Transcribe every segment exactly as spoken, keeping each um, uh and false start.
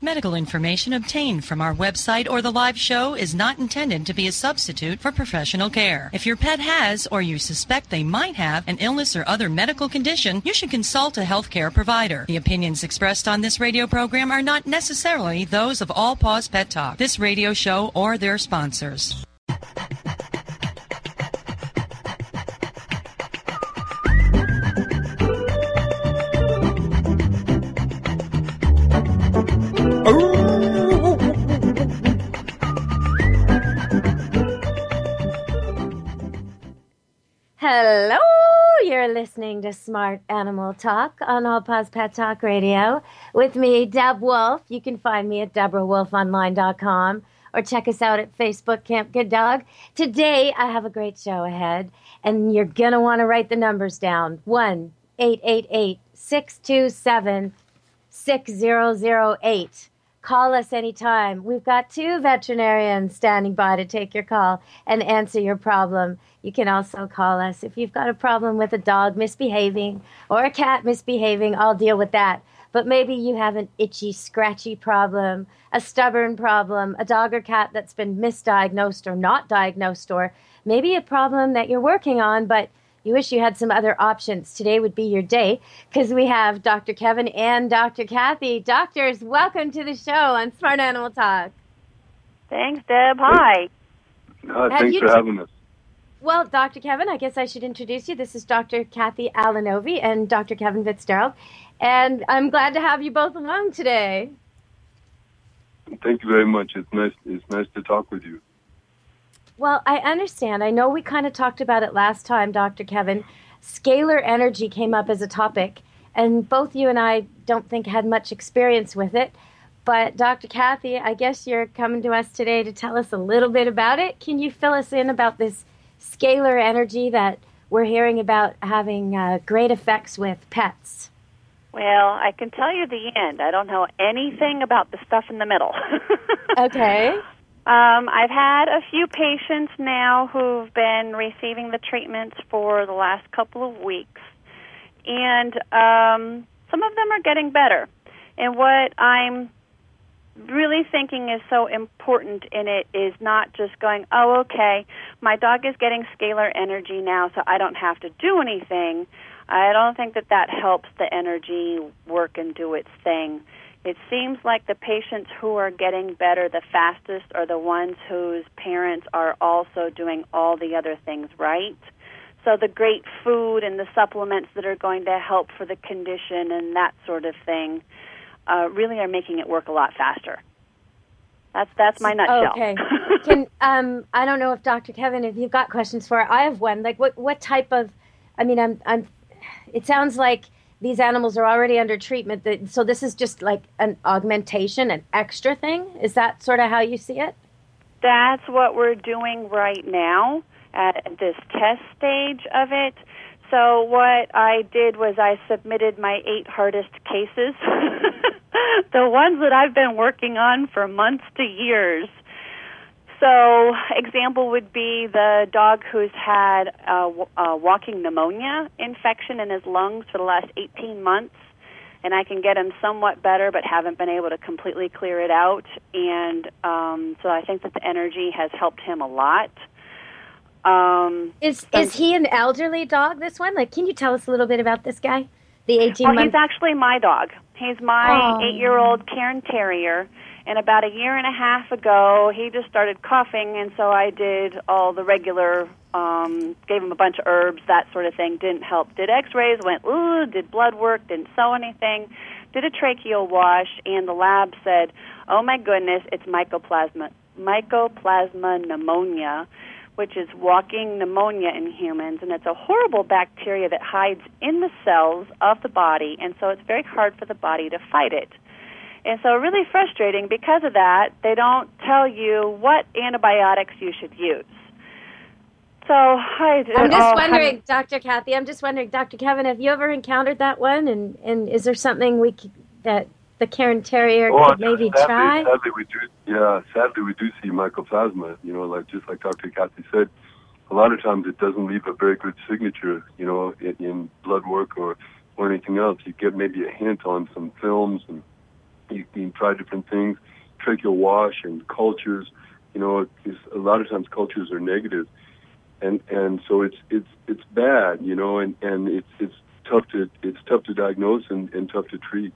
Medical information obtained from our website or the live show is not intended to be a substitute for professional care. If your pet has or you suspect they might have an illness or other medical condition, you should consult a healthcare provider. The opinions expressed on this radio program are not necessarily those of All Paws Pet Talk, this radio show, or their sponsors. Hello, you're listening to Smart Animal Talk on All Paws Pet Talk Radio with me, Deb Wolf. You can find me at Deborah Wolf Online dot com or check us out at Facebook, Camp Good Dog. Today, I have a great show ahead, and you're going to want to write the numbers down. one eight eight eight, six two seven, six zero zero eight. Call us anytime. We've got two veterinarians standing by to take your call and answer your problem. You can also call us if you've got a problem with a dog misbehaving or a cat misbehaving. I'll deal with that. But maybe you have an itchy, scratchy problem, a stubborn problem, a dog or cat that's been misdiagnosed or not diagnosed, or maybe a problem that you're working on, but you wish you had some other options. Today would be your day because we have Doctor Kevin and Doctor Kathy. Doctors, welcome to the show on Smart Animal Talk. Thanks, Deb. Hi. Uh, thanks for t- having us. Well, Doctor Kevin, I guess I should introduce you. This is Doctor Kathy Alanovi and Doctor Kevin Fitzgerald. And I'm glad to have you both along today. Thank you very much. It's nice, it's nice to talk with you. Well, I understand. I know we kind of talked about it last time, Doctor Kevin. Scalar energy came up as a topic, and both you and I don't think had much experience with it. But Doctor Kathy, I guess you're coming to us today to tell us a little bit about it. Can you fill us in about this scalar energy that we're hearing about having uh, great effects with pets? Well, I can tell you the end. I don't know anything about the stuff in the middle. Okay. Um, I've had a few patients now who've been receiving the treatments for the last couple of weeks, and um, some of them are getting better. And what I'm really thinking is so important in it is not just going, oh, okay, my dog is getting scalar energy now, so I don't have to do anything. I don't think that that helps the energy work and do its thing. It seems like the patients who are getting better the fastest are the ones whose parents are also doing all the other things right. So the great food and the supplements that are going to help for the condition and that sort of thing uh, really are making it work a lot faster. That's that's my nutshell. Okay. Can um I don't know if Doctor Kevin, if you've got questions for her. I have one. Like what what type of? I mean, I'm I'm. It sounds like these animals are already under treatment. That, so this is just like an augmentation, an extra thing? Is that sort of how you see it? That's what we're doing right now at this test stage of it. So what I did was I submitted my eight hardest cases, the ones that I've been working on for months to years. So example would be the dog who's had a, a walking pneumonia infection in his lungs for the last eighteen months, and I can get him somewhat better but haven't been able to completely clear it out. And um, so I think that the energy has helped him a lot. Um, is is he an elderly dog, this one? Like, can you tell us a little bit about this guy, the eighteen-month? Well, he's actually my dog. He's my oh. eight-year-old Cairn Terrier. And about a year and a half ago, he just started coughing, and so I did all the regular, um, gave him a bunch of herbs, that sort of thing. Didn't help. Did x-rays, went, ooh, did blood work, didn't sew anything. Did a tracheal wash, and the lab said, oh, my goodness, it's mycoplasma, mycoplasma pneumonia, which is walking pneumonia in humans, and it's a horrible bacteria that hides in the cells of the body, and so it's very hard for the body to fight it. And so really frustrating because of that, they don't tell you what antibiotics you should use. So I, I'm just oh, wondering, I'm, Doctor Kathy, I'm just wondering, Doctor Kevin, have you ever encountered that one? And, and is there something we could, that the Cairn Terrier oh, could maybe sadly, try? Sadly, we do. Yeah, sadly, we do see mycoplasma. You know, like just like Doctor Kathy said, a lot of times it doesn't leave a very good signature. You know, in, in blood work or or anything else. You get maybe a hint on some films and You can try different things, tracheal wash and cultures. You know, it's, a lot of times cultures are negative, and and so it's it's it's bad. You know, and, and it's it's tough to it's tough to diagnose and, and tough to treat.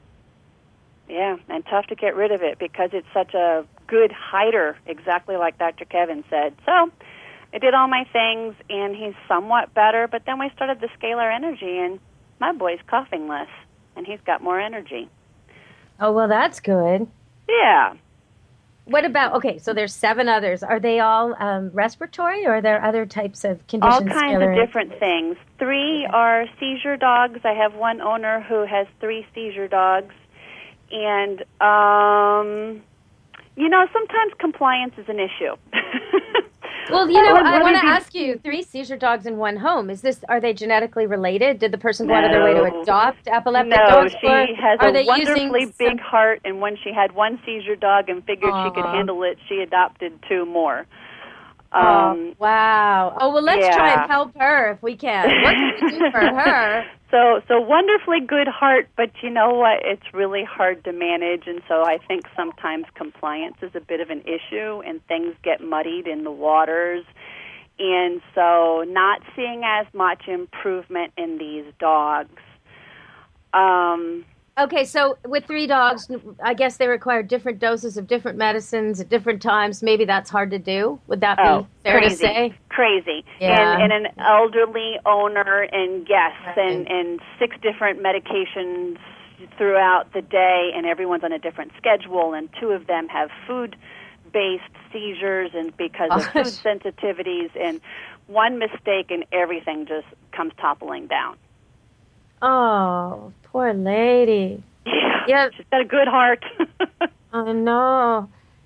Yeah, and tough to get rid of it because it's such a good hider, exactly like Doctor Kevin said. So I did all my things, and he's somewhat better, but then we started the scalar energy, and my boy's coughing less, and he's got more energy. Oh, well, that's good. Yeah. What about, okay, so there's seven others. Are they all um, respiratory, or are there other types of conditions? All kinds of different things. Three are seizure dogs. I have one owner who has three seizure dogs. And, um, you know, sometimes compliance is an issue. Well, you know, I want to ask you, three seizure dogs in one home. Is this, are they genetically related? Did the person go no. out of their way to adopt epileptic no, dogs? No, she has a wonderfully big some... heart, and when she had one seizure dog and figured Aww. she could handle it, she adopted two more. Um, oh, wow. Oh, well, let's yeah. try and help her if we can. What can we do for her? So, so wonderfully good heart, but you know what? It's really hard to manage, and so I think sometimes compliance is a bit of an issue, and things get muddied in the waters. And so not seeing as much improvement in these dogs. Um, okay, so with three dogs, I guess they require different doses of different medicines at different times. Maybe that's hard to do. Would that oh, be fair crazy, to say? Crazy. Yeah. And, and an elderly owner and guests and, and six different medications throughout the day, and everyone's on a different schedule, and two of them have food based seizures and because Gosh. of food sensitivities, and one mistake and everything just comes toppling down. Oh, poor lady. Yeah, yeah. She's got a good heart. I know.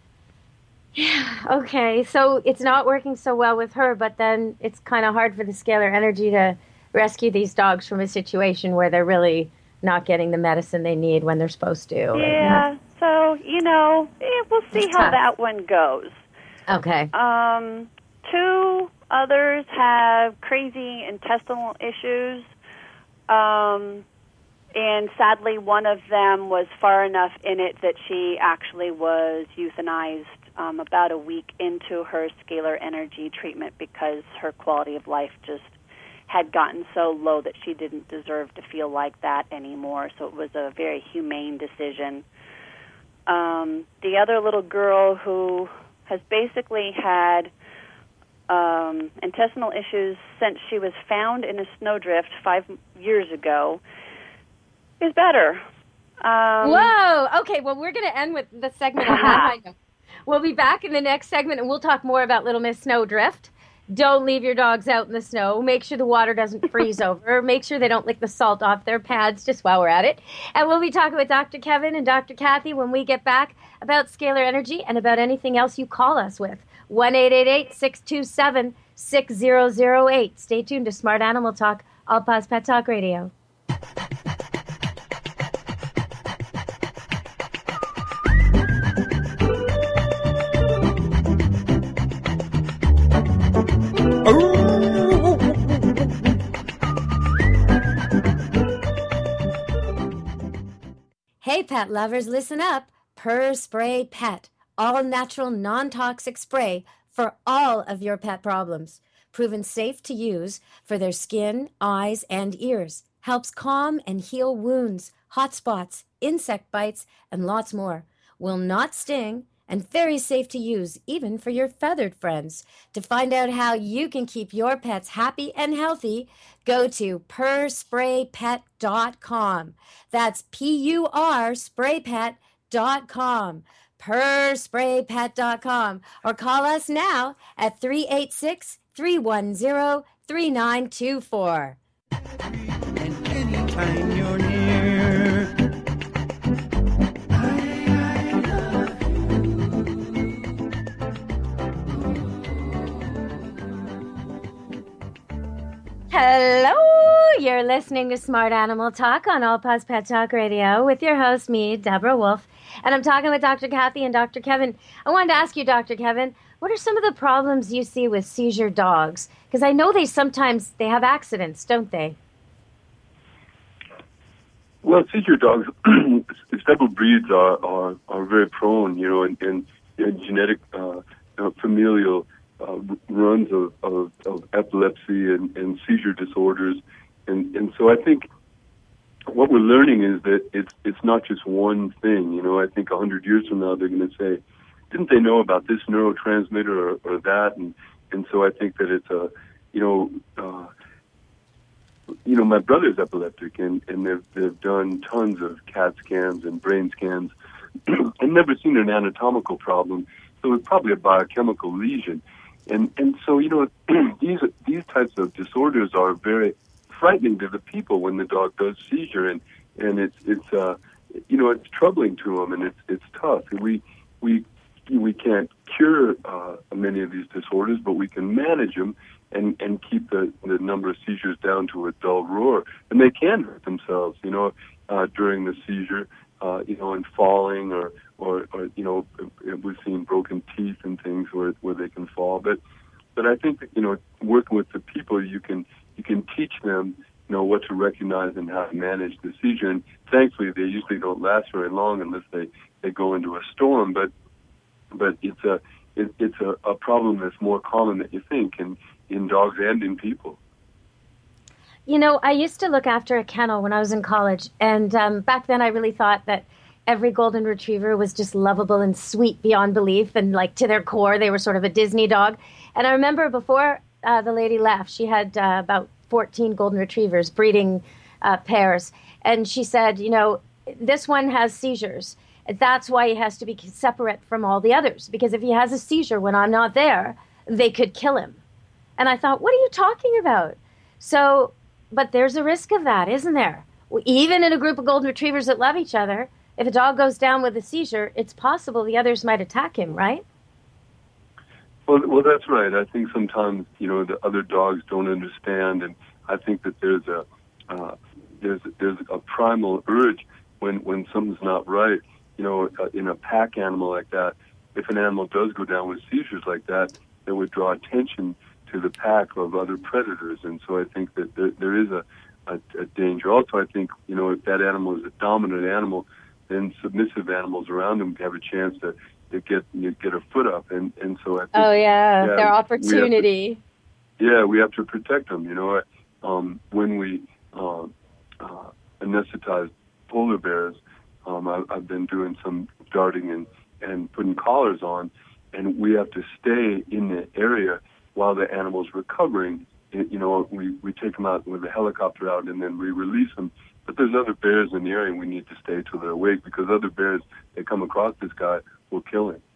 Yeah, okay, so it's not working so well with her, but then it's kind of hard for the scalar energy to rescue these dogs from a situation where they're really not getting the medicine they need when they're supposed to. Yeah. And, So, you know, eh, we'll see it's how tough. that one goes. Okay. Um, two others have crazy intestinal issues. Um, and sadly, one of them was far enough in it that she actually was euthanized um, about a week into her scalar energy treatment because her quality of life just had gotten so low that she didn't deserve to feel like that anymore. So it was a very humane decision. Um, the other little girl who has basically had um, intestinal issues since she was found in a snowdrift five years ago is better. Um, Whoa! Okay, well, we're going to end with the segment on that high note. We'll be back in the next segment, and we'll talk more about Little Miss Snowdrift. Don't leave your dogs out in the snow. Make sure the water doesn't freeze over. Make sure they don't lick the salt off their pads just while we're at it. And we'll be talking with Doctor Kevin and Doctor Kathy when we get back about scalar energy and about anything else you call us with. one eight eight eight, six two seven, six zero zero eight. Stay tuned to Smart Animal Talk, All Paws Pet Talk Radio. Hey, pet lovers, listen up. Purr Spray Pet, all natural, non-toxic spray for all of your pet problems. Proven safe to use for their skin, eyes, and ears. Helps calm and heal wounds, hot spots, insect bites, and lots more. Will not sting and very safe to use, even for your feathered friends. To find out how you can keep your pets happy and healthy, go to purr spray pet dot com. That's P U R spray pet dot com. purr spray pet dot com. Or call us now at three eight six, three one zero, three nine two four. And anytime you're near, Hello, you're listening to Smart Animal Talk on All Paws Pet Talk Radio with your host, me, Deborah Wolf, and I'm talking with Doctor Kathy and Doctor Kevin. I wanted to ask you, Doctor Kevin, what are some of the problems you see with seizure dogs? Because I know they sometimes, they have accidents, don't they? Well, seizure dogs, several breeds are, are, are very prone, you know, and, and, and genetic, uh, uh, familial uh, runs of, of, of epilepsy and, and seizure disorders. And, and so I think what we're learning is that it's it's not just one thing. You know, I think a hundred years from now they're going to say, didn't they know about this neurotransmitter or, or that? And and so I think that it's a, you know, uh, you know, my brother's epileptic, and, and they've they've done tons of CAT scans and brain scans, and never seen an anatomical problem. So it's probably a biochemical lesion, and and so you know these these types of disorders are very frightening to the people when the dog does seizure, and and it's it's uh you know it's troubling to them, and it's it's tough. And we we we can't cure uh, many of these disorders, but we can manage them and and keep the the number of seizures down to a dull roar. And they can hurt themselves, you know, uh, during the seizure, uh, you know, and falling or or or you know we've seen broken teeth and things where where they can fall, but. But I think that, you know, working with the people, you can you can teach them, you know, what to recognize and how to manage the seizure. And thankfully, they usually don't last very long unless they, they go into a storm. But but it's a it, it's a, a problem that's more common than you think in, in dogs and in people. You know, I used to look after a kennel when I was in college, and um, back then I really thought that every golden retriever was just lovable and sweet beyond belief, and like to their core, they were sort of a Disney dog. And I remember before uh, the lady left, she had uh, about fourteen golden retrievers, breeding uh, pairs. And she said, you know, this one has seizures. That's why he has to be separate from all the others, because if he has a seizure when I'm not there, they could kill him. And I thought, what are you talking about? So, but there's a risk of that, isn't there? Even in a group of golden retrievers that love each other, if a dog goes down with a seizure, it's possible the others might attack him, right? Well, well, that's right. I think sometimes, you know, the other dogs don't understand, and I think that there's a uh, there's there's a primal urge when when something's not right. You know, uh, in a pack animal like that, if an animal does go down with seizures like that, it would draw attention to the pack of other predators, and so I think that there, there is a, a, a danger. Also, I think, you know, if that animal is a dominant animal, then submissive animals around them have a chance to. to get you get a foot up, and and so I think, oh yeah, yeah their opportunity. To, yeah, we have to protect them. You know, um, when we uh, uh, anesthetize polar bears, um, I, I've been doing some darting and and putting collars on, and we have to stay in the area while the animal's recovering. You know, we we take them out with a helicopter out, and then we release them. But there's other bears in the area, and we need to stay till they're awake, because other bears that come across this guy will kill him.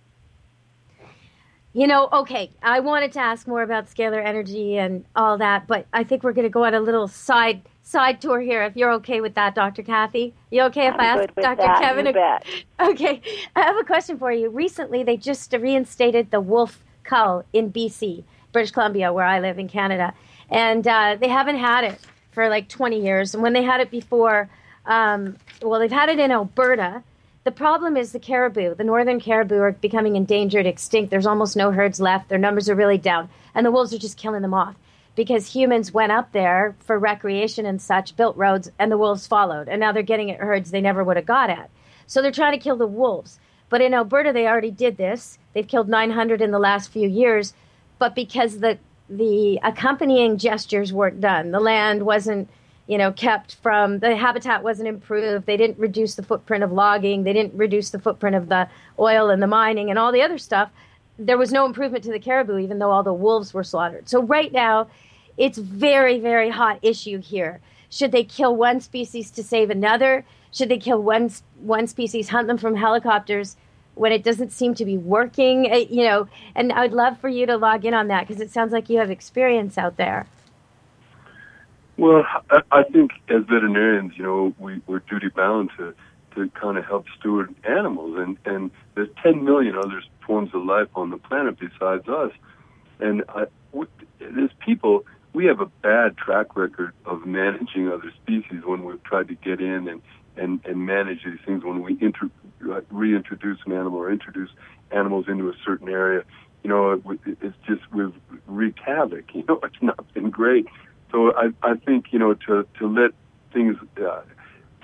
You know, okay, I wanted to ask more about scalar energy and all that, but I think we're going to go on a little side side tour here, if you're okay with that, Doctor Kathy. You okay if I'm I ask good with Doctor that, Kevin? You bet. Okay, I have a question for you. Recently, they just reinstated the wolf cull in B C, British Columbia, where I live in Canada, and uh, they haven't had it for like twenty years. And when they had it before, um, well, they've had it in Alberta. The problem is the caribou. The northern caribou are becoming endangered, extinct. There's almost no herds left. Their numbers are really down. And the wolves are just killing them off because humans went up there for recreation and such, built roads, and the wolves followed. And now they're getting at herds they never would have got at. So they're trying to kill the wolves. But in Alberta, they already did this. They've killed nine hundred in the last few years. But because the the accompanying gestures weren't done, the land wasn't, you know, kept from, the habitat wasn't improved. They didn't reduce the footprint of logging. They didn't reduce the footprint of the oil and the mining and all the other stuff. There was no improvement to the caribou, even though all the wolves were slaughtered. So right now, it's very, very hot issue here. Should they kill one species to save another? Should they kill one one species, hunt them from helicopters when it doesn't seem to be working? You know, and I'd love for you to log in on that, because it sounds like you have experience out there. Well, I think as veterinarians, you know, we, we're duty-bound to, to kind of help steward animals. And, and there's ten million other forms of life on the planet besides us. And I, as people, we have a bad track record of managing other species when we've tried to get in and, and, and manage these things. When we inter, reintroduce an animal or introduce animals into a certain area, you know, it's just, we've wreaked havoc. You know, it's not been great. So I, I think, you know, to, to let things uh,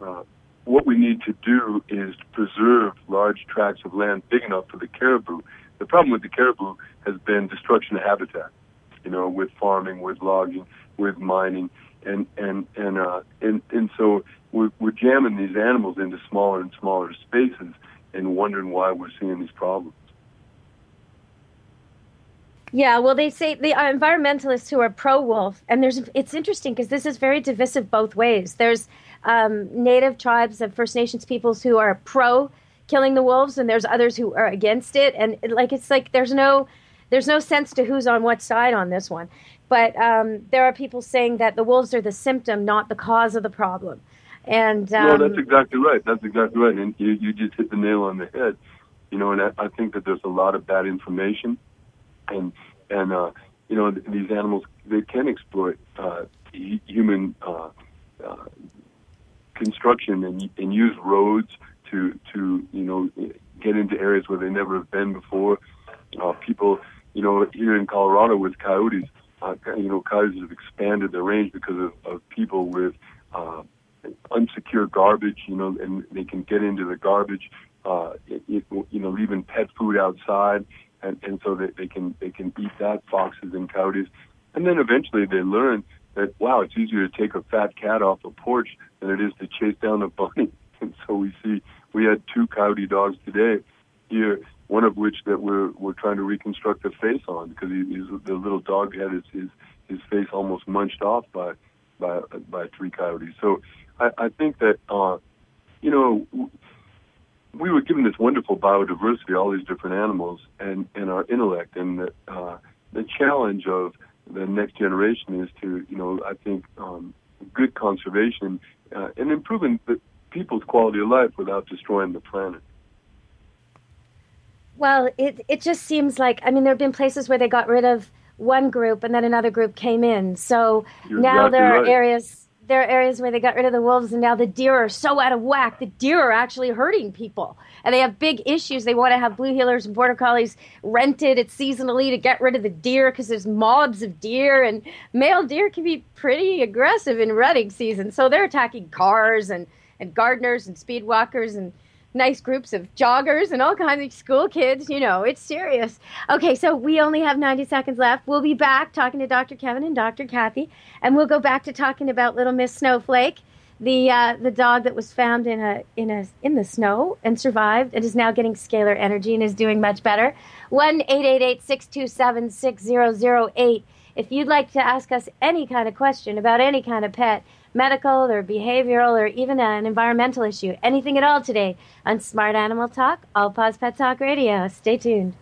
uh, what we need to do is to preserve large tracts of land big enough for the caribou. The problem with the caribou has been destruction of habitat, you know, with farming, with logging, with mining, and and and uh, and and so we're, we're jamming these animals into smaller and smaller spaces, and wondering why we're seeing these problems. Yeah, well, they say the uh, environmentalists who are pro-wolf, and there's it's interesting because this is very divisive both ways. There's um, native tribes of First Nations peoples who are pro killing the wolves, and there's others who are against it. And it, like it's like there's no there's no sense to who's on what side on this one. But um, there are people saying that the wolves are the symptom, not the cause of the problem. And um, no, that's exactly right. That's exactly right. And you you just hit the nail on the head. You know, and I, I think that there's a lot of bad information. And, and uh, you know, th- these animals, they can exploit uh, h- human uh, uh, construction and, and use roads to, to, you know, get into areas where they never have been before. Uh, people, you know, here in Colorado with coyotes, uh, you know, coyotes have expanded their range because of, of people with uh, unsecure garbage, you know, and they can get into the garbage, uh, it, it, you know, leaving pet food outside. And, and so that they can they can eat that, foxes and coyotes, and then eventually they learn that wow, it's easier to take a fat cat off a porch than it is to chase down a bunny. And so we see we had two coyote dogs today here, one of which that we're we're trying to reconstruct the face on because he, he's, the little dog had his, his his face almost munched off by by by three coyotes. So I, I think that uh, you know. we were given this wonderful biodiversity, all these different animals, and, and our intellect. And the, uh, the challenge of the next generation is to, you know, I think, um, good conservation uh, and improving the people's quality of life without destroying the planet. Well, it it just seems like, I mean, there have been places where they got rid of one group and then another group came in. So You're now exactly there are right. areas... There are areas where they got rid of the wolves, and now the deer are so out of whack. The deer are actually hurting people, and they have big issues. They want to have blue heelers and border collies rented at seasonally to get rid of the deer because there's mobs of deer, and male deer can be pretty aggressive in rutting season. So they're attacking cars and, and gardeners and speed walkers and nice groups of joggers and all kinds of school kids. You know, it's serious. Okay, so we only have ninety seconds left. We'll be back talking to Doctor Kevin and Doctor Kathy, and we'll go back to talking about Little Miss Snowflake, the uh, the dog that was found in a in a in the snow and survived and is now getting scalar energy and is doing much better. one eight eight eight, six two seven, six zero zero eight. If you'd like to ask us any kind of question about any kind of pet, medical or behavioral or even an environmental issue, anything at all today on Smart Animal Talk, All Paws Pet Talk Radio. Stay tuned.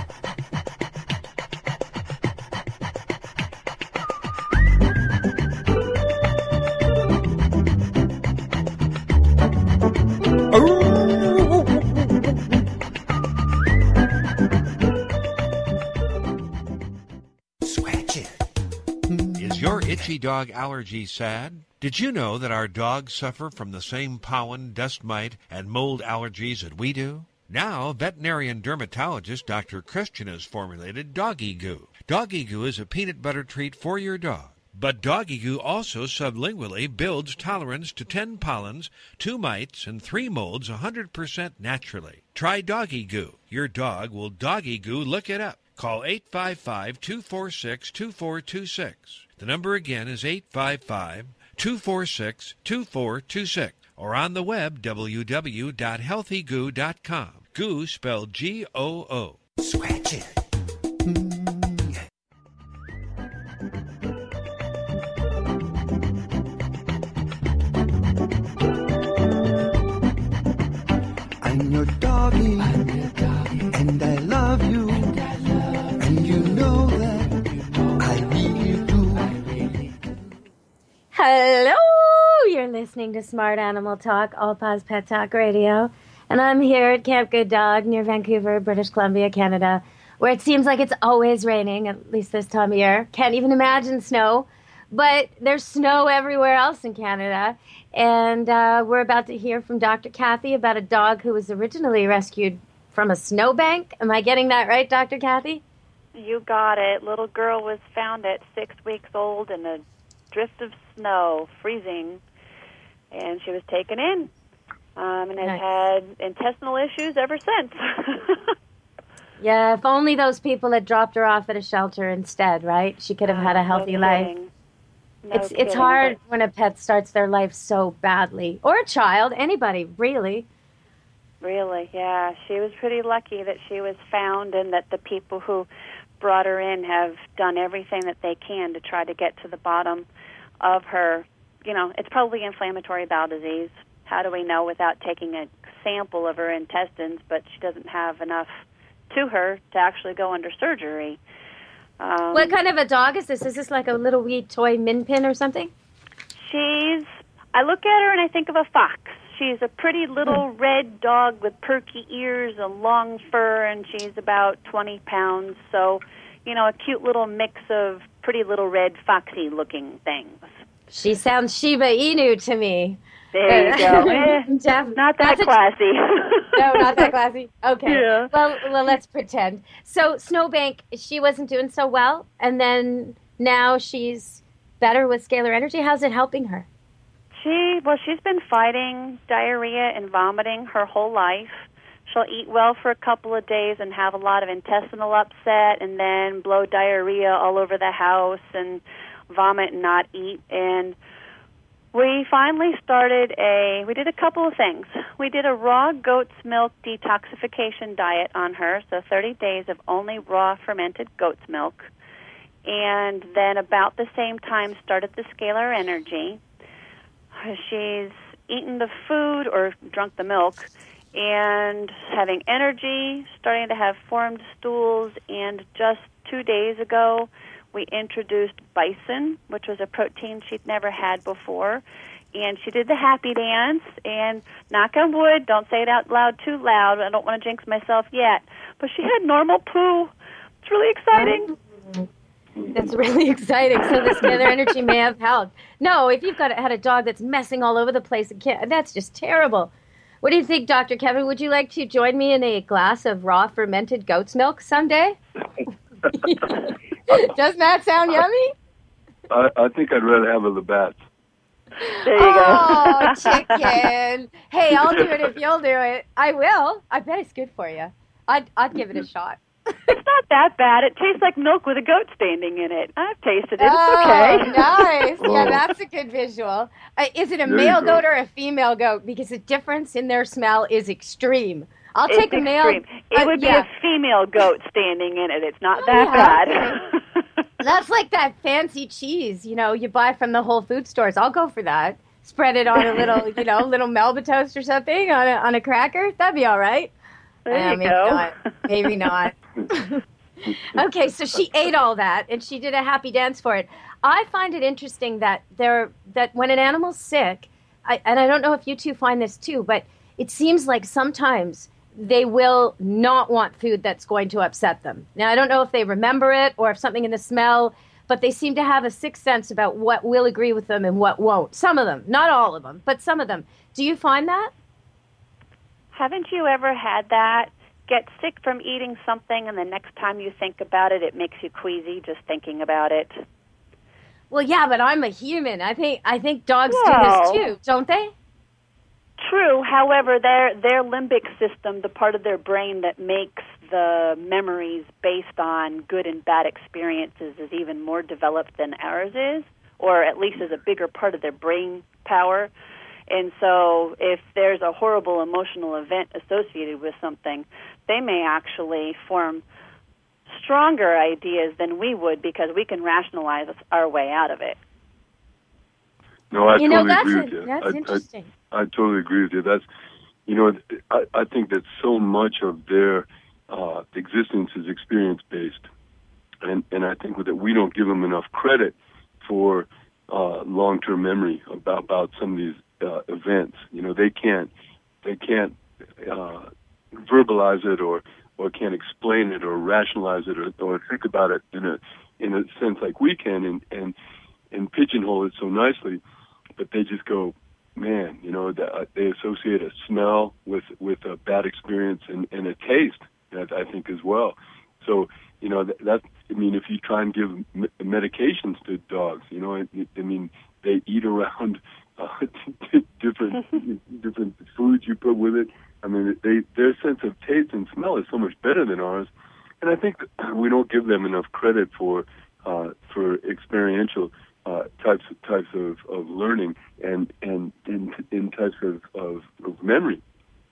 Scratch it. Is your itchy dog allergy sad? Did you know that our dogs suffer from the same pollen, dust mite, and mold allergies that we do? Now, veterinarian dermatologist Doctor Christian has formulated Doggy Goo. Doggy Goo is a peanut butter treat for your dog. But Doggy Goo also sublingually builds tolerance to ten pollens, two mites, and three molds one hundred percent naturally. Try Doggy Goo. Your dog will Doggy Goo. Look it up. Call eight five five, two four six, two four two six. The number again is eight five five, two four six, two four two six. Or on the web, w w w dot healthy goo dot com. Goo spelled G O O. Scratch it. Mm, yeah. I'm your doggy, I'm your doggy, and I love you, and, I love and you know that I really do. I really do. Hello! You're listening to Smart Animal Talk, All Paws Pet Talk Radio. And I'm here at Camp Good Dog near Vancouver, British Columbia, Canada, where it seems like it's always raining, at least this time of year. Can't even imagine snow, but there's snow everywhere else in Canada. And uh, we're about to hear from Doctor Kathy about a dog who was originally rescued from a snowbank. Am I getting that right, Doctor Kathy? You got it. Little girl was found at six weeks old in a drift of snow, freezing. and she was taken in, um, and has Nice. had intestinal issues ever since. Yeah, if only those people had dropped her off at a shelter instead, right? She could have had a healthy no life. kidding. No It's it's kidding, hard but- when a pet starts their life so badly, or a child, anybody, really. Really, yeah. She was pretty lucky that she was found and that the people who brought her in have done everything that they can to try to get to the bottom of her. You know, it's probably inflammatory bowel disease. How do we know without taking a sample of her intestines? But she doesn't have enough to her to actually go under surgery. Um, What kind of a dog is this? Is this like a little wee toy min pin or something? She's, I look at her and I think of a fox. She's a pretty little red dog with perky ears and long fur, and she's about twenty pounds. So, you know, a cute little mix of pretty little red foxy looking things. She sounds Shiba Inu to me. There you go. Eh, Def- not that that's a- classy. No, not that classy. Okay. Yeah. Well, well, let's pretend. So Snowbank, she wasn't doing so well, and then now she's better with scalar energy. How's it helping her? She, well, she's been fighting diarrhea and vomiting her whole life. She'll eat well for a couple of days and have a lot of intestinal upset, and then blow diarrhea all over the house and vomit and not eat. And we finally started a, we did a couple of things. We did a raw goat's milk detoxification diet on her, so thirty days of only raw fermented goat's milk. And then about the same time started the scalar energy. She's eaten the food or drunk the milk and having energy, starting to have formed stools, and just two days ago we introduced bison, which was a protein she'd never had before, and she did the happy dance, and knock on wood, don't say it out loud too loud, I don't want to jinx myself yet, but she had normal poo. It's really exciting. That's really exciting. So the scalar energy may have helped. No, if you've got had a dog that's messing all over the place, it can't, that's just terrible. What do you think, Doctor Kevin? Would you like to join me in a glass of raw fermented goat's milk someday? Doesn't that sound yummy? I, I think I'd rather have a Labatt. There you Oh, go. chicken. Hey, I'll do it if you'll do it. I will. I bet it's good for you. I'd, I'd give it a shot. It's not that bad. It tastes like milk with a goat standing in it. I've tasted it. It's Oh, okay. nice. Yeah, Oh. that's a good visual. Uh, is it a There you male go. goat or a female goat? Because the difference in their smell is extreme. I'll It's take a male. extreme. It uh, would be yeah. a female goat standing in it. It's not Oh, that yeah. bad. That's like that fancy cheese, you know, you buy from the Whole Food stores. I'll go for that. Spread it on a little, you know, little Melba toast or something on a, on a cracker. That'd be all right. There Uh, you maybe go. not. Maybe not. Okay, so she ate all that and she did a happy dance for it. I find it interesting that there that when an animal's sick, I, and I don't know if you two find this too, but it seems like sometimes they will not want food that's going to upset them. Now, I don't know if they remember it or if something in the smell, but they seem to have a sixth sense about what will agree with them and what won't. Some of them, not all of them, but some of them. Do you find that? Haven't you ever had that? Get sick from eating something, and the next time you think about it, it makes you queasy just thinking about it. Well, yeah, but I'm a human. I think I think dogs Well- do this too, don't they? True. However, their their limbic system, the part of their brain that makes the memories based on good and bad experiences, is even more developed than ours is, or at least is a bigger part of their brain power. And so if there's a horrible emotional event associated with something, they may actually form stronger ideas than we would because we can rationalize our way out of it. No, I You know, totally that's agree a, with you. that's I, I, interesting. I totally agree with you. That's, you know, I, I think that so much of their uh, existence is experience based, and and I think that we don't give them enough credit for uh, long term memory about about some of these uh, events. You know, they can't they can't uh, verbalize it or or can't explain it or rationalize it or, or think about it in a in a sense like we can, and and and pigeonhole it so nicely. But they just go, man, you know, that they associate a smell with with a bad experience and, and a taste, that I think as well. So, you know, that, that I mean, if you try and give me- medications to dogs, you know, I, I mean, they eat around uh, different different foods you put with it. I mean, they their sense of taste and smell is so much better than ours, and I think that we don't give them enough credit for uh, for experiential uh, types of, types of, of learning and and in, in types of, of, of memory.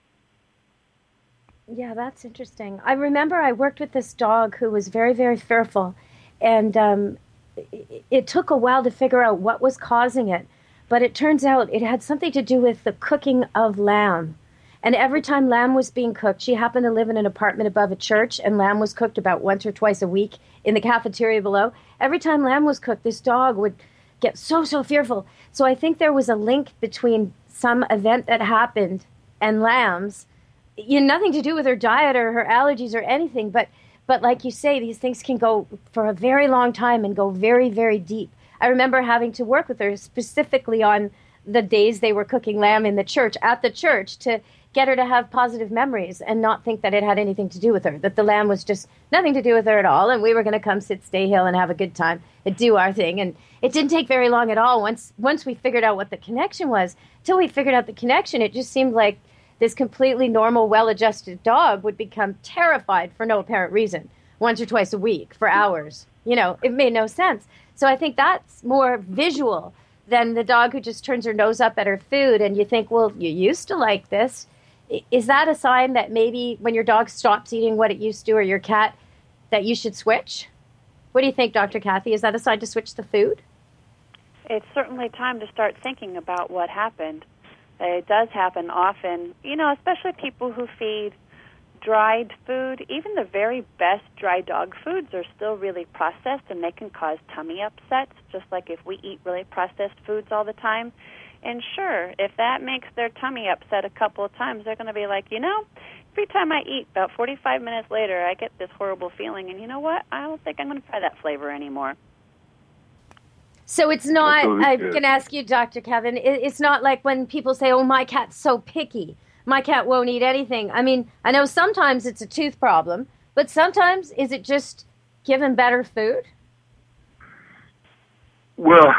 Yeah, that's interesting. I remember I worked with this dog who was very, very fearful, and um, it, it took a while to figure out what was causing it. But it turns out it had something to do with the cooking of lamb. And every time lamb was being cooked, she happened to live in an apartment above a church, and lamb was cooked about once or twice a week in the cafeteria below. Every time lamb was cooked, this dog would get so, so fearful. So I think there was a link between some event that happened and lambs. You know, nothing to do with her diet or her allergies or anything, but but like you say, these things can go for a very long time and go very, very deep. I remember having to work with her specifically on the days they were cooking lamb in the church, at the church, to get her to have positive memories and not think that it had anything to do with her, that the lamb was just nothing to do with her at all, and we were going to come sit Stay Hill and have a good time and do our thing. And it didn't take very long at all. Once once we figured out what the connection was, till we figured out the connection, it just seemed like this completely normal, well-adjusted dog would become terrified for no apparent reason, once or twice a week for hours. You know, it made no sense. So I think that's more visual than the dog who just turns her nose up at her food and you think, well, you used to like this. Is that a sign that maybe when your dog stops eating what it used to, or your cat, that you should switch? What do you think, Doctor Kathy? Is that a sign to switch the food? It's certainly time to start thinking about what happened. It does happen often, you know, especially people who feed dried food. Even the very best dry dog foods are still really processed, and they can cause tummy upsets, just like if we eat really processed foods all the time. And sure, if that makes their tummy upset a couple of times, they're going to be like, you know, every time I eat, about forty-five minutes later, I get this horrible feeling, and you know what? I don't think I'm going to try that flavor anymore. So it's not, I'm going to ask you, Doctor Kevin, it's not like when people say, oh, my cat's so picky, my cat won't eat anything. I mean, I know sometimes it's a tooth problem, but sometimes is it just given better food? Well,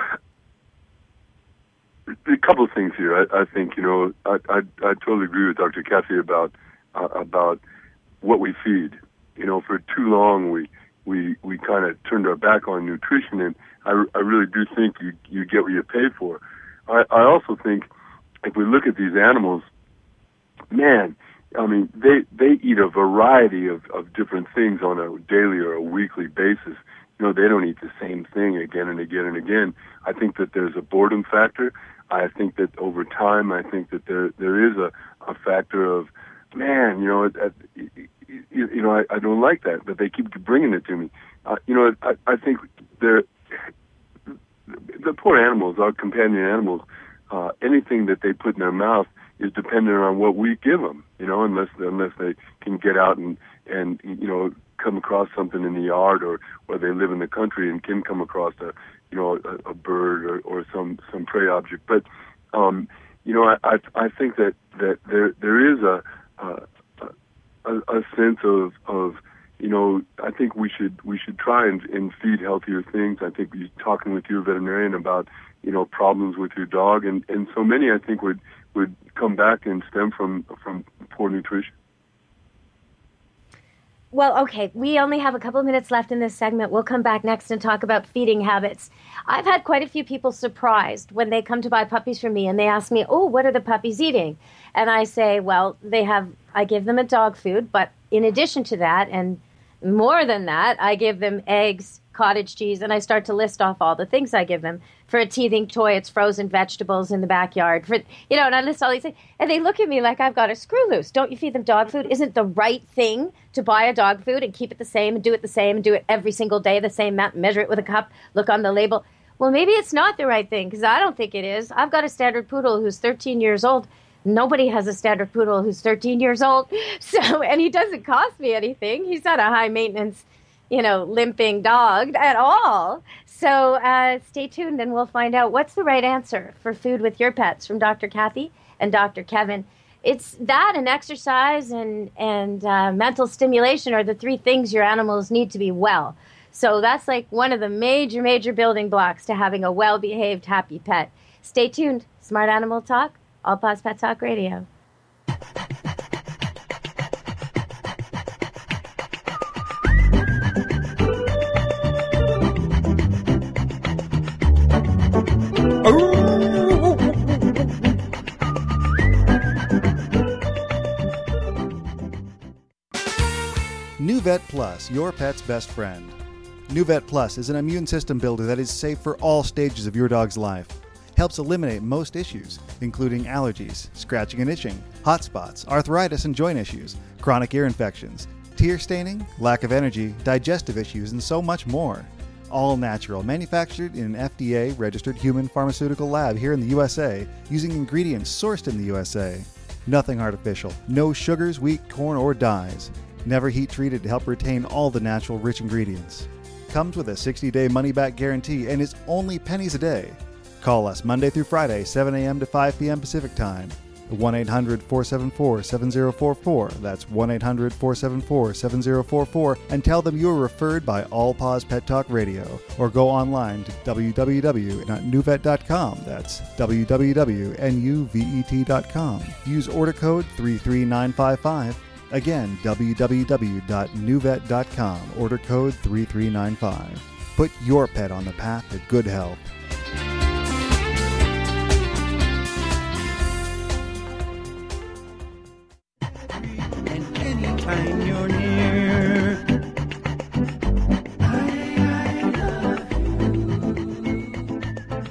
a couple of things here. I, I think, you know, I, I, I totally agree with Doctor Kathy about uh, about what we feed. You know, for too long we we, we kind of turned our back on nutrition, and I, I really do think you you get what you pay for. I, I also think if we look at these animals, man, I mean, they, they eat a variety of, of different things on a daily or a weekly basis. You know, they don't eat the same thing again and again and again. I think that there's a boredom factor. I think that over time, I think that there there is a, a factor of, man, you know, it, it, you, you know, I, I don't like that, but they keep bringing it to me. Uh, you know, I, I think they're, the poor animals, our companion animals, uh, anything that they put in their mouth is dependent on what we give them, you know, unless unless they can get out and, and you know, come across something in the yard, or, or they live in the country and can come across a, you know, a, a bird or, or some, some prey object. But, um, you know, I, I, I think that, that there there is a a, a sense of, of, you know, I think we should we should try and, and feed healthier things. I think you're talking with your veterinarian about, you know, problems with your dog, and, and so many I think would would come back and stem from from poor nutrition. Well, okay, we only have a couple of minutes left in this segment. We'll come back next and talk about feeding habits. I've had quite a few people surprised when they come to buy puppies from me and they ask me, oh, what are the puppies eating? And I say, well, they have, I give them a dog food, but in addition to that, and more than that, I give them eggs, cottage cheese, and I start to list off all the things I give them. For a teething toy, it's frozen vegetables in the backyard. For, you know, and I list all these things. And they look at me like I've got a screw loose. Don't you feed them dog food? Isn't the right thing to buy a dog food and keep it the same and do it the same and do it every single day the same amount, measure it with a cup, look on the label? Well, maybe it's not the right thing, because I don't think it is. I've got a standard poodle who's thirteen years old. Nobody has a standard poodle who's thirteen years old. So, and he doesn't cost me anything. He's not a high maintenance, you know, limping dog at all. So uh, stay tuned and we'll find out what's the right answer for food with your pets from Doctor Kathy and Doctor Kevin. It's that and exercise and, and uh, mental stimulation are the three things your animals need to be well. So that's like one of the major, major building blocks to having a well-behaved, happy pet. Stay tuned. Smart Animal Talk, All Paws Pet Talk Radio. NuVet Plus, your pet's best friend. NuVet Plus is an immune system builder that is safe for all stages of your dog's life. Helps eliminate most issues, including allergies, scratching and itching, hot spots, arthritis and joint issues, chronic ear infections, tear staining, lack of energy, digestive issues, and so much more. All natural, manufactured in an F D A-registered human pharmaceutical lab here in the U S A, using ingredients sourced in the U S A. Nothing artificial, no sugars, wheat, corn, or dyes. Never heat treated to help retain all the natural rich ingredients. Comes with a sixty-day money-back guarantee and is only pennies a day. Call us Monday through Friday, seven a.m. to five p.m. Pacific Time. one eight hundred, four seven four, seven zero four four. That's one eight hundred, four seven four, seven zero four four. And tell them you were referred by All Paws Pet Talk Radio. Or go online to w w w dot nuvet dot com. That's w w w dot nuvet dot com. Use order code three three nine five five. Again, w w w dot nuvet dot com. Order code three three nine five. Put your pet on the path to good health. And anytime you're near, I, I love you.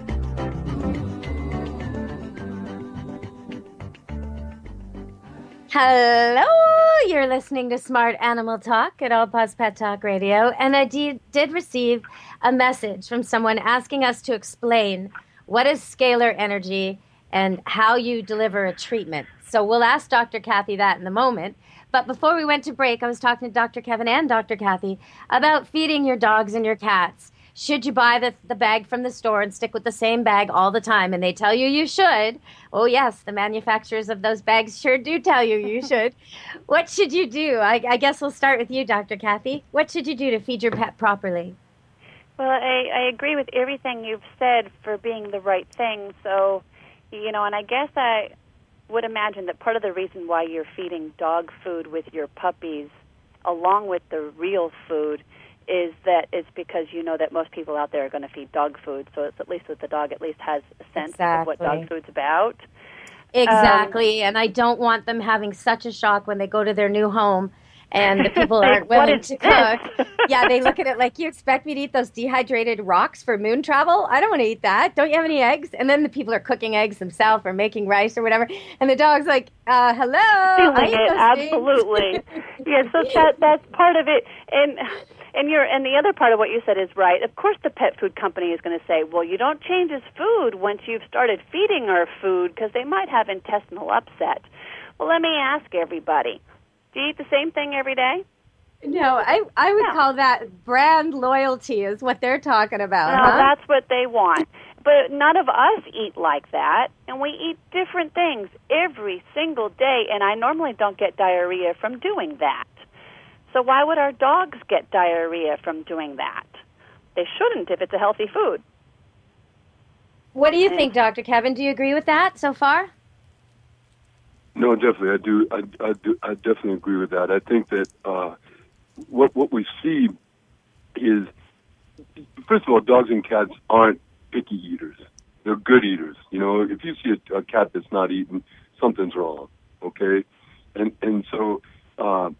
Hello, you're listening to Smart Animal Talk at All Paws Pet Talk Radio, and I did, did receive a message from someone asking us to explain what is scalar energy and how you deliver a treatment. So we'll ask Doctor Kathy that in a moment. But before we went to break, I was talking to Doctor Kevin and Doctor Kathy about feeding your dogs and your cats. Should you buy the, the bag from the store and stick with the same bag all the time? And they tell you you should. Oh, yes, the manufacturers of those bags sure do tell you you should. What should you do? I, I guess we'll start with you, Doctor Kathy. What should you do to feed your pet properly? Well, I, I agree with everything you've said for being the right thing. So, you know, and I guess I would imagine that part of the reason why you're feeding dog food with your puppies along with the real food is that it's because you know that most people out there are going to feed dog food, so it's at least with the dog at least has a sense exactly. of what dog food's about. Exactly, um, and I don't want them having such a shock when they go to their new home and the people aren't willing to cook. Yeah, they look at it like, you expect me to eat those dehydrated rocks for moon travel? I don't want to eat that. Don't you have any eggs? And then the people are cooking eggs themselves or making rice or whatever, and the dog's like, uh, hello, I eat it, those absolutely. Yeah, so that that's part of it. And and you're and the other part of what you said is right. Of course the pet food company is going to say, well, you don't change his food once you've started feeding our food because they might have intestinal upset. Well, let me ask everybody. Do you eat the same thing every day? No, I I would no. call that brand loyalty is what they're talking about. No, huh? That's what they want. But none of us eat like that, and we eat different things every single day, and I normally don't get diarrhea from doing that. So why would our dogs get diarrhea from doing that? They shouldn't if it's a healthy food. What do you think, Doctor Kevin? Do you agree with that so far? No, definitely. I do. I, I do. I definitely agree with that. I think that uh, what what we see is, first of all, dogs and cats aren't picky eaters. They're good eaters. You know, if you see a, a cat that's not eating, something's wrong. Okay, and and so uh,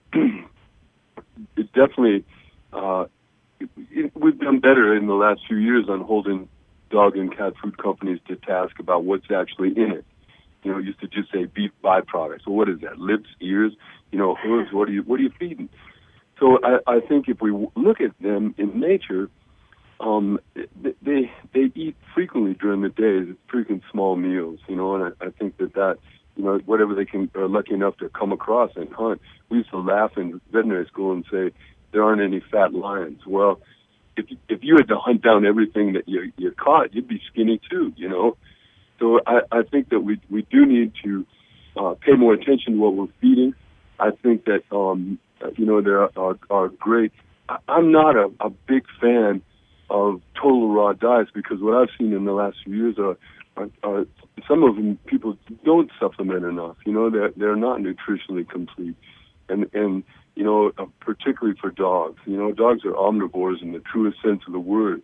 it definitely uh, it, it, we've done better in the last few years on holding dog and cat food companies to task about what's actually in it. You know, it used to just say beef byproducts. So what is that? Lips, ears, you know, hooves. What are you? What are you feeding? So I, I think if we look at them in nature, um, they they eat frequently during the day, frequent small meals. You know, and I, I think that that you know whatever they can are lucky enough to come across and hunt. We used to laugh in veterinary school and say there aren't any fat lions. Well, if if you had to hunt down everything that you you caught, you'd be skinny too. You know. So I, I think that we we do need to uh, pay more attention to what we're feeding. I think that um, you know there are, are, are great. I, I'm not a, a big fan of total raw diets because what I've seen in the last few years are, are, are some of them people don't supplement enough. You know, they're they're not nutritionally complete, and and you know, uh, particularly for dogs. You know, dogs are omnivores in the truest sense of the word.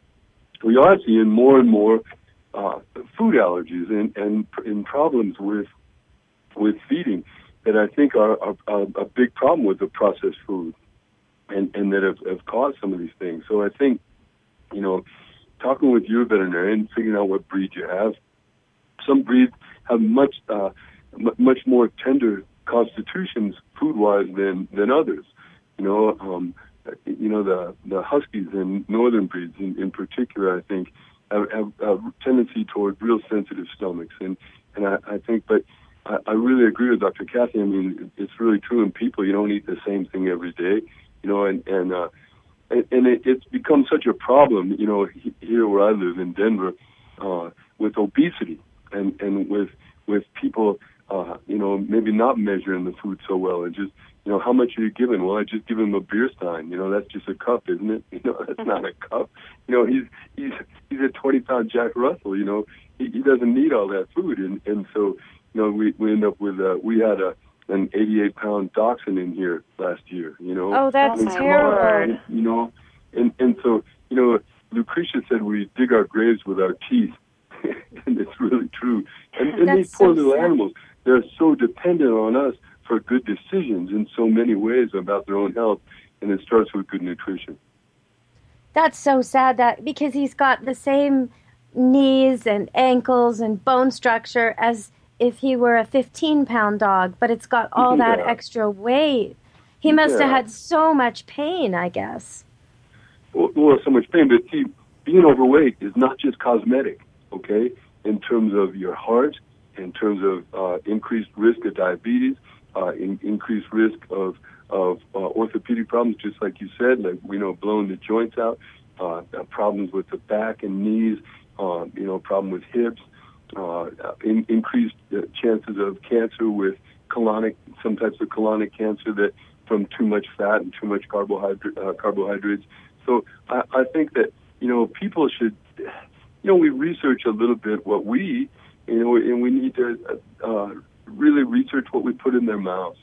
We are seeing more and more uh, food allergies and, and and problems with with feeding that I think are, are, are a big problem with the processed food, and and that have, have caused some of these things. So I think, you know, talking with your veterinarian, figuring out what breed you have. Some breeds have much uh, m- much more tender constitutions food-wise than than others. You know, um, you know the the Huskies and northern breeds in, in particular, I think, have, have a tendency toward real sensitive stomachs, and and I, I think, but I, I really agree with Doctor Kathy. I mean, it's really true in people. You don't eat the same thing every day. You know, and and uh, and, and it, it's become such a problem. You know, he, here where I live in Denver, uh, with obesity and and with with people. Uh, you know, maybe not measuring the food so well, and just, you know, how much are you giving? Well, I just give him a beer stein. You know, that's just a cup, isn't it? You know, that's not a cup. You know, he's he's he's a twenty pound Jack Russell. You know, he, he doesn't need all that food, and and so, you know, we we end up with uh, we had a an eighty-eight pound dachshund in here last year. You know, oh, that's and, terrible. You know, and and so, you know, Lucretia said we dig our graves with our teeth, and it's really true. And, and these poor so little sad. animals, they're so dependent on us for good decisions in so many ways about their own health, and it starts with good nutrition. That's so sad, that because he's got the same knees and ankles and bone structure as if he were a fifteen pound dog, but it's got all Yeah. that extra weight. He must Yeah. have had so much pain, I guess. Well, well, so much pain, but see, being overweight is not just cosmetic, okay? In terms of your heart, in terms of uh, increased risk of diabetes, uh, in, increased risk of of uh, orthopedic problems, just like you said, like, you know, blowing the joints out, uh, uh, problems with the back and knees, uh, you know, problem with hips, uh, in, increased uh, chances of cancer with colonic, some types of colonic cancer that from too much fat and too much carbohydrate, uh, carbohydrates. So I, I think that, you know, people should, you know, we research a little bit what we eat, you know, and we need to uh, really research what we put in their mouths.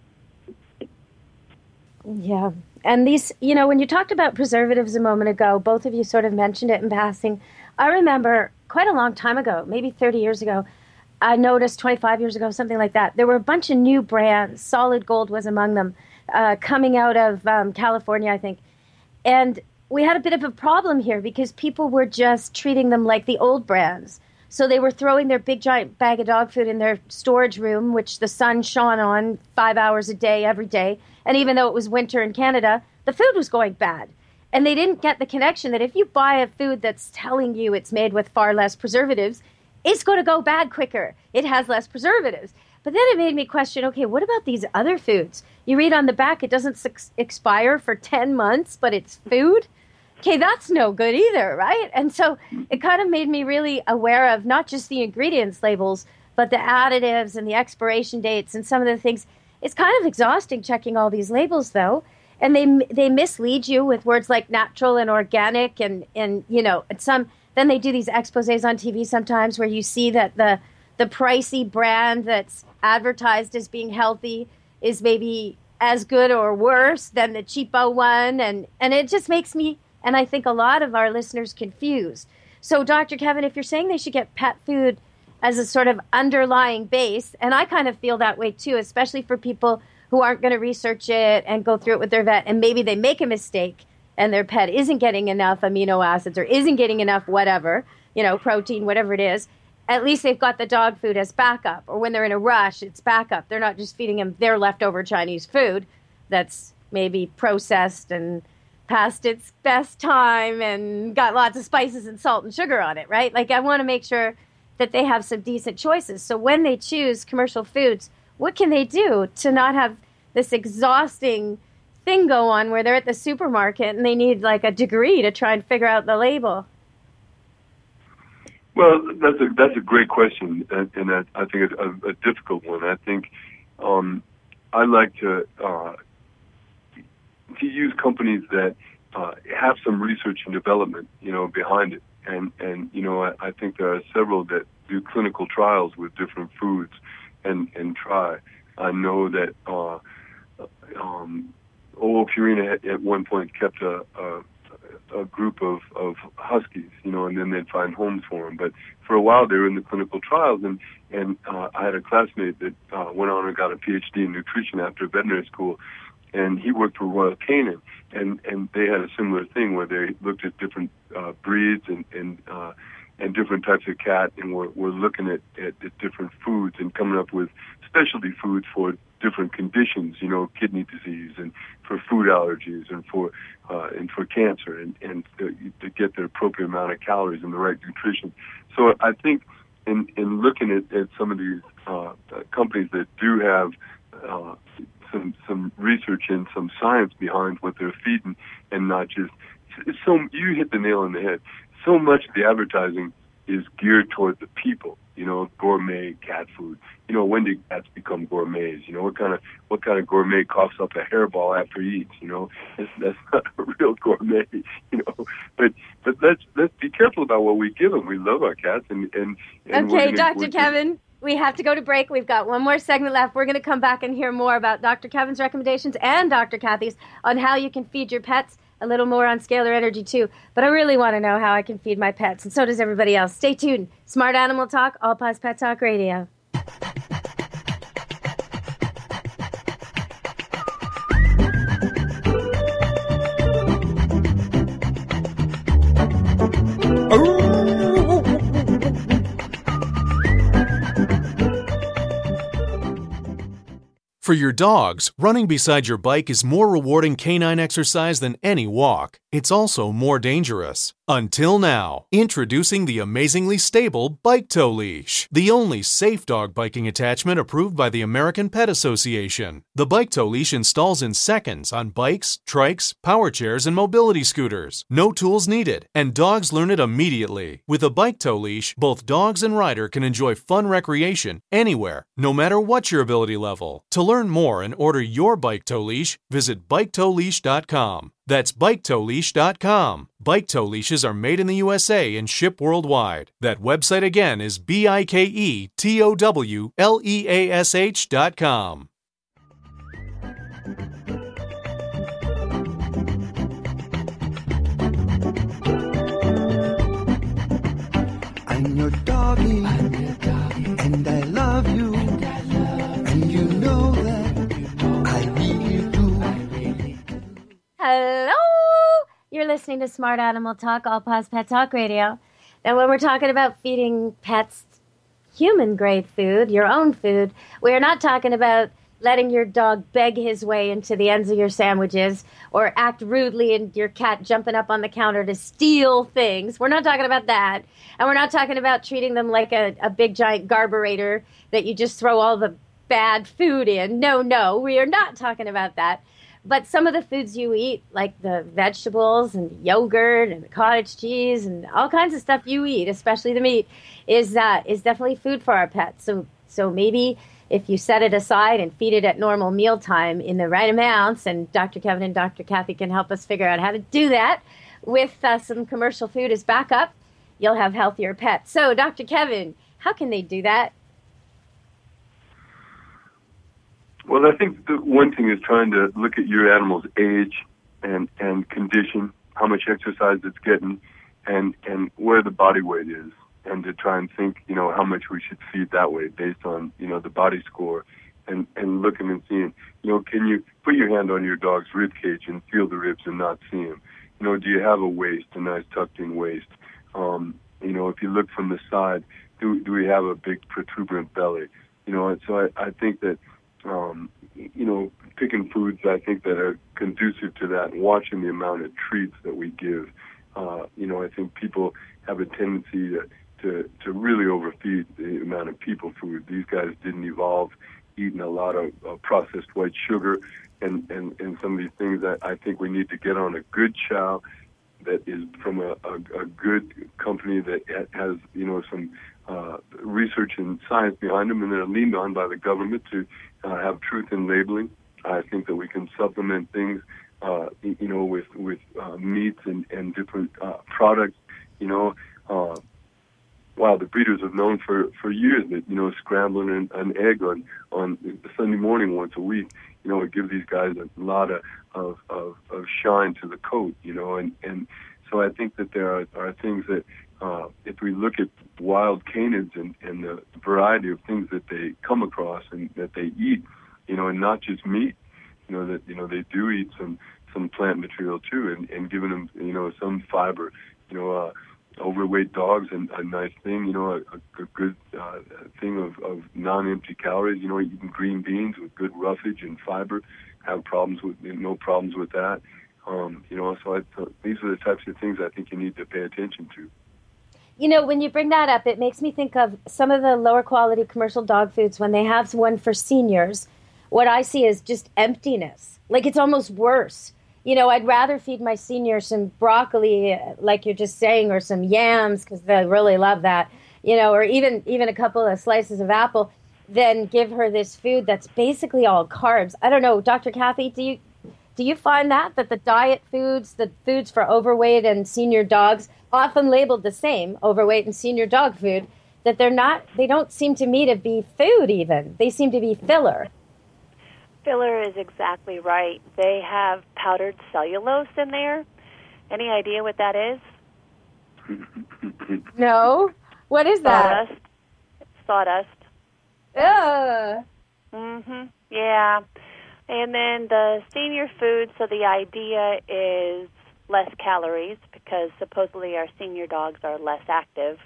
Yeah. And these, you know, when you talked about preservatives a moment ago, both of you sort of mentioned it in passing. I remember quite a long time ago, maybe thirty years ago, I noticed twenty-five years ago, something like that, there were a bunch of new brands, Solid Gold was among them, uh, coming out of um, California, I think. And we had a bit of a problem here because people were just treating them like the old brands. So they were throwing their big giant bag of dog food in their storage room, which the sun shone on five hours a day, every day. And even though it was winter in Canada, the food was going bad. And they didn't get the connection that if you buy a food that's telling you it's made with far less preservatives, it's going to go bad quicker. It has less preservatives. But then it made me question, okay, what about these other foods? You read on the back, it doesn't ex- expire for ten months, but it's food. Okay, that's no good either, right? And so it kind of made me really aware of not just the ingredients labels, but the additives and the expiration dates and some of the things. It's kind of exhausting checking all these labels, though. And they they mislead you with words like natural and organic and, and you know, and some. Then they do these exposés on T V sometimes where you see that the the pricey brand that's advertised as being healthy is maybe as good or worse than the cheapo one. And, and it just makes me, and I think a lot of our listeners, confused. So, Doctor Kevin, if you're saying they should get pet food as a sort of underlying base, and I kind of feel that way too, especially for people who aren't going to research it and go through it with their vet, and maybe they make a mistake and their pet isn't getting enough amino acids or isn't getting enough whatever, you know, protein, whatever it is, at least they've got the dog food as backup. Or when they're in a rush, it's backup. They're not just feeding them their leftover Chinese food that's maybe processed and past its best time and got lots of spices and salt and sugar on it, right? Like, I want to make sure that they have some decent choices. So when they choose commercial foods, what can they do to not have this exhausting thing go on where they're at the supermarket and they need like a degree to try and figure out the label? Well, that's a that's a great question, and, and I, I think it's a, a difficult one. I think um, I like to uh, to use companies that uh, have some research and development, you know, behind it, and and you know I, I think there are several that do clinical trials with different foods and and try. I know that uh, um, O. Purina at, at one point kept a, a a group of, of huskies, you know, and then they'd find homes for them. But for a while they were in the clinical trials, and, and uh, I had a classmate that uh, went on and got a P H D in nutrition after veterinary school, and he worked for Royal Canin, and, and they had a similar thing where they looked at different uh, breeds and, and, uh, and different types of cat, and were, were looking at, at, at different foods and coming up with specialty foods for different conditions, you know, kidney disease and for food allergies and for uh, and for cancer, and, and to, to get the appropriate amount of calories and the right nutrition. So I think in, in looking at, at some of these uh, companies that do have uh, some some research and some science behind what they're feeding, and not just it's so you hit the nail on the head. So much of the advertising is geared toward the people. You know, gourmet cat food. You know, when did cats become gourmets? You know, what kind of what kind of gourmet coughs up a hairball after he eats? You know, that's, that's not a real gourmet. You know, but but let's let's be careful about what we give them. We love our cats, and and, and okay, gonna, Doctor Kevin. We have to go to break. We've got one more segment left. We're going to come back and hear more about Doctor Kevin's recommendations and Doctor Kathy's on how you can feed your pets. A little more on Scalar Energy, too. But I really want to know how I can feed my pets, and so does everybody else. Stay tuned. Smart Animal Talk, All Paws Pet Talk Radio. For your dogs, running beside your bike is more rewarding canine exercise than any walk. It's also more dangerous. Until now, introducing the amazingly stable Bike Tow Leash, the only safe dog biking attachment approved by the American Pet Association. The Bike Tow Leash installs in seconds on bikes, trikes, power chairs, and mobility scooters. No tools needed, and dogs learn it immediately. With a Bike Tow Leash, both dogs and rider can enjoy fun recreation anywhere, no matter what your ability level. To learn more and order your Bike Tow Leash, visit bike tow leash dot com. That's bike tow leash dot com. Bike Tow Leashes are made in the U S A and ship worldwide. That website again is B I K E T O W L E A S H dot com. I'm your doggy, I'm your doggy, and I love you, and, I love and you know that I really do. I really do. Hello! You're listening to Smart Animal Talk, All Paws Pet Talk Radio. And when we're talking about feeding pets human-grade food, your own food, we're not talking about letting your dog beg his way into the ends of your sandwiches or act rudely and your cat jumping up on the counter to steal things. We're not talking about that. And we're not talking about treating them like a, a big giant garburator that you just throw all the bad food in. No, no, we are not talking about that. But some of the foods you eat, like the vegetables and yogurt and the cottage cheese and all kinds of stuff you eat, especially the meat, is uh, is definitely food for our pets. So so maybe if you set it aside and feed it at normal mealtime in the right amounts, and Doctor Kevin and Doctor Kathy can help us figure out how to do that with uh, some commercial food as backup, you'll have healthier pets. So, Doctor Kevin, how can they do that? Well, I think the one thing is trying to look at your animal's age and, and condition, how much exercise it's getting, and, and where the body weight is, and to try and think, you know, how much we should feed that way based on, you know, the body score, and, and looking and seeing, you know, can you put your hand on your dog's rib cage and feel the ribs and not see them? You know, do you have a waist, a nice tucked-in waist? Um, you know, if you look from the side, do, do we have a big protuberant belly? You know, and so I, I think that, Um, you know, picking foods, I think, that are conducive to that, and watching the amount of treats that we give. Uh, you know, I think people have a tendency to, to, to really overfeed the amount of people food. These guys didn't evolve eating a lot of uh, processed white sugar and, and, and some of these things. That I think we need to get on a good chow that is from a, a, a good company that has, you know, some uh, research and science behind them, and they're leaned on by the government to uh, have truth in labeling. I think that we can supplement things, uh, you know, with with uh, meats and, and different uh, products. You know, uh, wow, the breeders have known for, for years that, you know, scrambling an, an egg on, on Sunday morning once a week, you know, it gives these guys a lot of, of, of, of shine to the coat, you know, and, and so I think that there are, are things that, uh, if we look at wild canids and, and the variety of things that they come across and that they eat, you know, and not just meat, you know, that, you know, they do eat some, some plant material too, and, and giving them, you know, some fiber, you know, uh, overweight dogs and a nice thing, you know, a, a good uh, thing of, of non-empty calories, you know, eating green beans with good roughage and fiber, have problems with, no problems with that. Um, you know, so I, so these are the types of things I think you need to pay attention to. You know, when you bring that up, it makes me think of some of the lower quality commercial dog foods. When they have one for seniors, what I see is just emptiness. Like, it's almost worse. You know, I'd rather feed my seniors some broccoli, like you're just saying, or some yams, because they really love that, you know, or even even a couple of slices of apple, than give her this food that's basically all carbs. I don't know, Doctor Kathy, do you do you find that, that the diet foods, the foods for overweight and senior dogs, often labeled the same, overweight and senior dog food, that they're not, they don't seem to me to be food even. They seem to be filler. Filler is exactly right. They have powdered cellulose in there. Any idea what that is? No. What is that? Sawdust. It's sawdust. Ugh. Mhm. Yeah. And then the senior food, so the idea is less calories because supposedly our senior dogs are less active.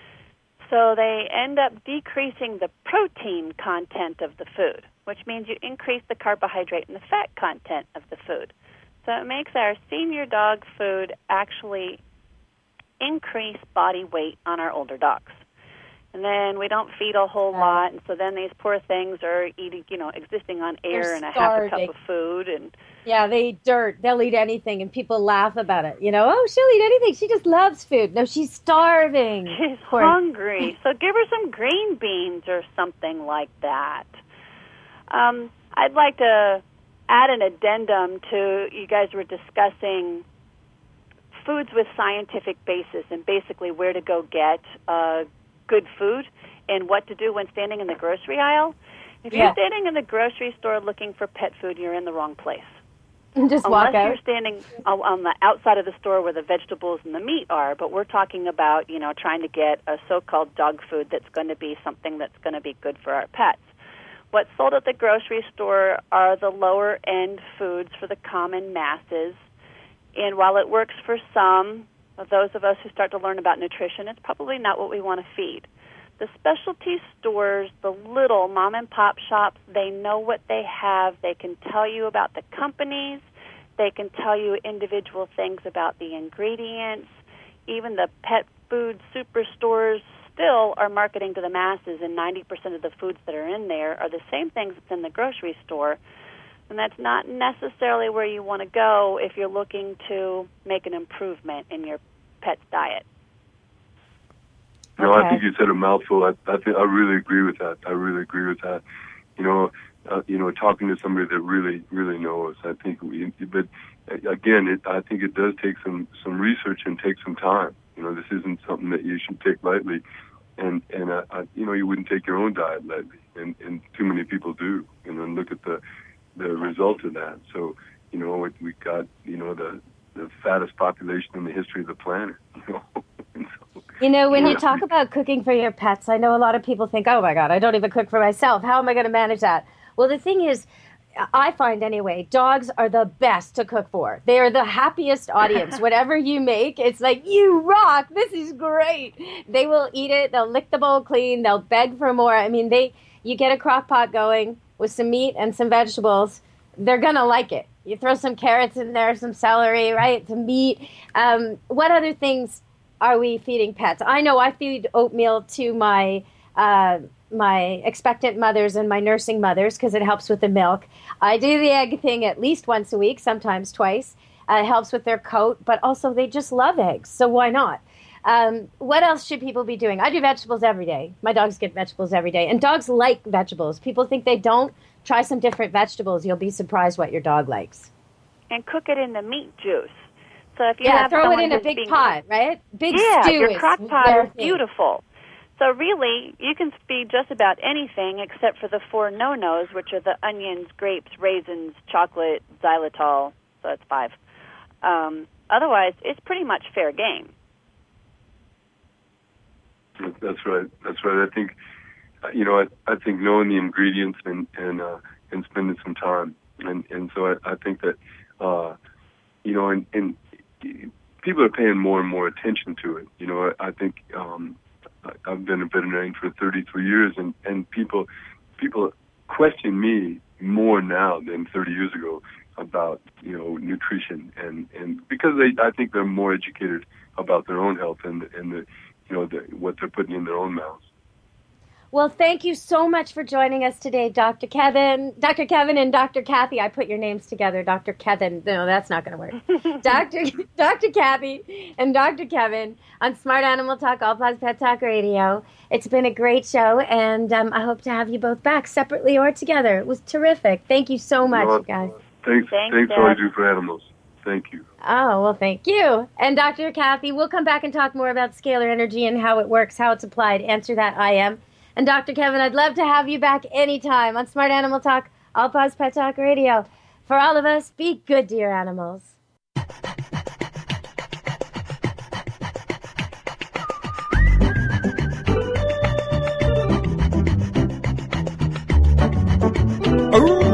So they end up decreasing the protein content of the food, which means you increase the carbohydrate and the fat content of the food. So it makes our senior dog food actually increase body weight on our older dogs. And then we don't feed a whole lot, and so then these poor things are eating, you know, existing on air They're and a half a cup starving. of food. And Yeah, they eat dirt. They'll eat anything, and people laugh about it. You know, oh, she'll eat anything. She just loves food. No, she's starving. she's Poor- hungry. So give her some green beans or something like that. Um, I'd like to add an addendum to, you guys were discussing foods with scientific basis and basically where to go get uh, good food and what to do when standing in the grocery aisle. If Yeah. you're standing in the grocery store looking for pet food, you're in the wrong place. Just Unless walk out. you're standing on on the outside of the store where the vegetables and the meat are, but we're talking about, you know, trying to get a so-called dog food that's going to be something that's going to be good for our pets. What's sold at the grocery store are the lower-end foods for the common masses, and while it works for some, of those of us who start to learn about nutrition, it's probably not what we want to feed. The specialty stores, the little mom-and-pop shops, they know what they have. They can tell you about the companies. They can tell you individual things about the ingredients. Even the pet food superstores still are marketing to the masses, and ninety percent of the foods that are in there are the same things that's in the grocery store. And that's not necessarily where you want to go if you're looking to make an improvement in your pet's diet. No, Okay. I think you said a mouthful. I, I think I really agree with that. I really agree with that. You know, uh, you know, talking to somebody that really, really knows. I think we, but again, it, I think it does take some some research and take some time. You know, this isn't something that you should take lightly, and and uh, I, you know, you wouldn't take your own diet lightly, and and too many people do. You know, and look at the the result of that. So, you know, we, we got you know the the fattest population in the history of the planet. You know. And so, You know, when you Yeah. talk about cooking for your pets, I know a lot of people think, oh my God, I don't even cook for myself. How am I going to manage that? Well, the thing is, I find anyway, dogs are the best to cook for. They are the happiest audience. Whatever you make, it's like, you rock. This is great. They will eat it. They'll lick the bowl clean. They'll beg for more. I mean, they, you get a crock pot going with some meat and some vegetables, they're going to like it. You throw some carrots in there, some celery, right? Some meat. Um, what other things are we feeding pets? I know I feed oatmeal to my uh, my expectant mothers and my nursing mothers because it helps with the milk. I do the egg thing at least once a week, sometimes twice. Uh, it helps with their coat, but also they just love eggs, so why not? Um, what else should people be doing? I do vegetables every day. My dogs get vegetables every day, and dogs like vegetables. People think they don't. Try some different vegetables. You'll be surprised what your dog likes. And cook it in the meat juice. So if you yeah, have throw it someone in a who's big being, pot, right? Big yeah, stew your is crock pot their is thing. beautiful. So really, you can be just about anything except for the four no-nos, which are the onions, grapes, raisins, chocolate, xylitol. So that's five. Um, otherwise, it's pretty much fair game. That's right. That's right. I think, you know, I, I think knowing the ingredients and and uh, and spending some time, and and so I, I think that, uh, you know, and, and people are paying more and more attention to it. You know, I, I think um, I've been a veterinarian for thirty-three years, and, and people people question me more now than thirty years ago about, you know, nutrition, and, and because they I think they're more educated about their own health and and the you know the, what they're putting in their own mouths. Well, thank you so much for joining us today, Doctor Kevin. Doctor Kevin and Doctor Kathy. I put your names together, Doctor Kevin. No, that's not going to work. Doctor Doctor Kathy and Doctor Kevin on Smart Animal Talk, All Paws Pet Talk Radio. It's been a great show, and um, I hope to have you both back separately or together. It was terrific. Thank you so much, No, you guys. Thanks, Thanks, thanks for all you Dad. do for animals. Thank you. Oh, well, thank you. And Doctor Kathy, we'll come back and talk more about scalar energy and how it works, how it's applied. Answer that, I am. And Doctor Kevin, I'd love to have you back anytime on Smart Animal Talk, All Paws Pet Talk Radio. For all of us, be good to your animals. Oh!